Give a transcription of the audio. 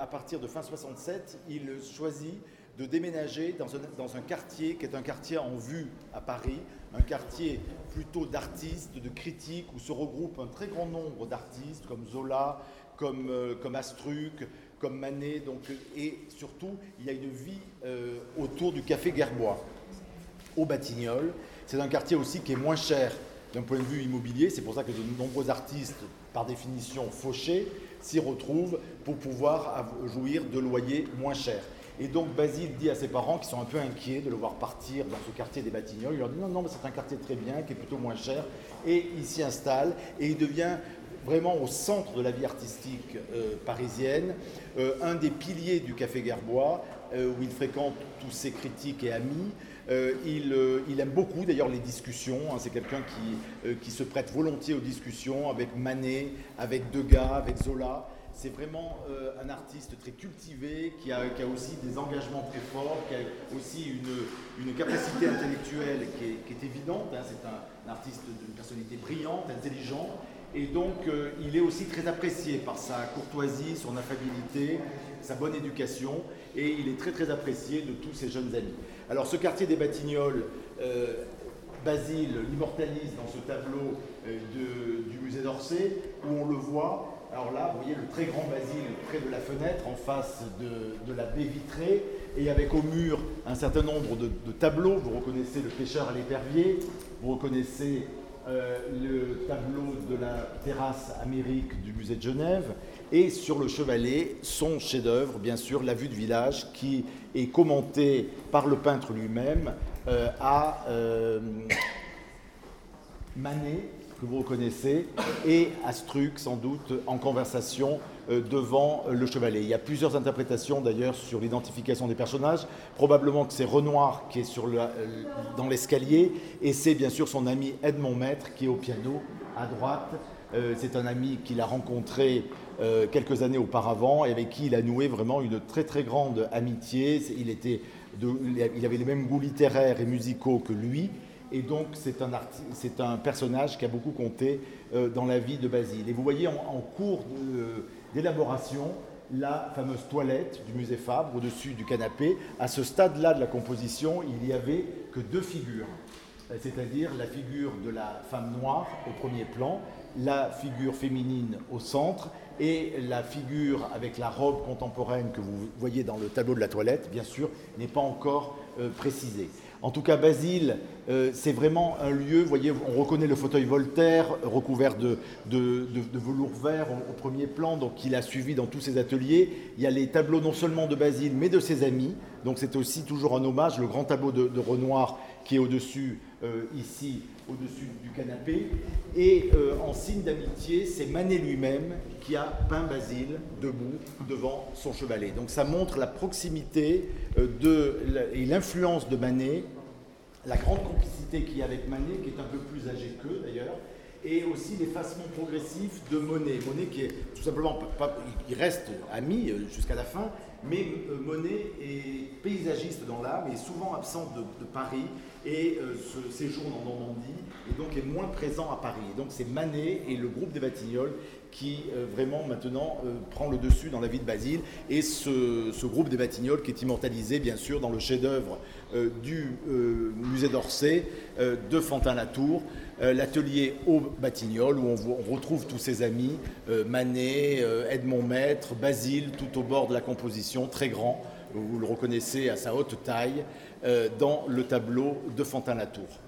à partir de fin 67, il choisit de déménager dans un quartier qui est un quartier en vue à Paris, un quartier plutôt d'artistes, de critiques, où se regroupent un très grand nombre d'artistes comme Zola, comme Astruc, comme Manet, et surtout il y a une vie autour du Café Gerbois, aux Batignolles. C'est un quartier aussi qui est moins cher d'un point de vue immobilier, c'est pour ça que de nombreux artistes, par définition fauchés, s'y retrouvent pour pouvoir jouir de loyers moins chers. Et donc Basile dit à ses parents, qui sont un peu inquiets de le voir partir dans ce quartier des Batignolles, il leur dit non, mais c'est un quartier très bien, qui est plutôt moins cher, et il s'y installe, et il devient vraiment au centre de la vie artistique parisienne, un des piliers du Café Gerbois, où il fréquente tous ses critiques et amis. Il aime beaucoup d'ailleurs les discussions, hein, c'est quelqu'un qui se prête volontiers aux discussions avec Manet, avec Degas, avec Zola. C'est vraiment un artiste très cultivé, qui a aussi des engagements très forts, qui a aussi une capacité intellectuelle qui est évidente, hein. C'est un artiste d'une personnalité brillante, intelligent, et donc il est aussi très apprécié par sa courtoisie, son affabilité, sa bonne éducation, et il est très très apprécié de tous ses jeunes amis. Alors ce quartier des Batignolles, Basile l'immortalise dans ce tableau du musée d'Orsay, où on le voit. Alors là, vous voyez le très grand Basile près de la fenêtre, en face de la baie vitrée, et avec au mur un certain nombre de tableaux. Vous reconnaissez le pêcheur à l'épervier, vous reconnaissez le tableau de la terrasse Amérique du musée de Genève, et sur le chevalet, son chef-d'œuvre, bien sûr, La vue de village, qui est commenté par le peintre lui-même à Manet, que vous reconnaissez, et Astruc, sans doute, en conversation devant le chevalet. Il y a plusieurs interprétations d'ailleurs sur l'identification des personnages. Probablement que c'est Renoir qui est dans l'escalier, et c'est bien sûr son ami Edmond Maître qui est au piano à droite. C'est un ami qu'il a rencontré quelques années auparavant et avec qui il a noué vraiment une très très grande amitié. Il avait les mêmes goûts littéraires et musicaux que lui. Et donc, c'est un personnage qui a beaucoup compté dans la vie de Basile. Et vous voyez en cours d'élaboration la fameuse toilette du musée Fabre au-dessus du canapé. À ce stade-là de la composition, il n'y avait que deux figures, c'est-à-dire la figure de la femme noire au premier plan, la figure féminine au centre, et la figure avec la robe contemporaine que vous voyez dans le tableau de la toilette, bien sûr, n'est pas encore précisée. En tout cas, Basile, c'est vraiment un lieu, vous voyez, on reconnaît le fauteuil Voltaire recouvert de velours vert au premier plan, donc il a suivi dans tous ses ateliers. Il y a les tableaux non seulement de Basile, mais de ses amis, donc c'est aussi toujours un hommage, le grand tableau de Renoir qui est au-dessus, ici, au-dessus du canapé. Et en signe d'amitié, c'est Manet lui-même qui a peint Basile debout devant son chevalet. Donc ça montre la proximité et l'influence de Manet, la grande complicité qu'il y a avec Manet, qui est un peu plus âgé qu'eux d'ailleurs, et aussi l'effacement progressif de Monet. Monet qui est tout simplement, il reste ami jusqu'à la fin, mais Monet est paysagiste dans l'âme, est souvent absent de Paris et se séjourne en Normandie, et donc est moins présent à Paris. Et donc c'est Manet et le groupe des Batignolles qui vraiment maintenant prend le dessus dans la vie de Basile, et ce groupe des Batignolles qui est immortalisé bien sûr dans le chef-d'œuvre du musée d'Orsay de Fantin-Latour, l'atelier aux Batignolles, où on retrouve tous ses amis, Manet, Edmond Maître, Basile, tout au bord de la composition, très grand, vous le reconnaissez à sa haute taille, dans le tableau de Fantin-Latour.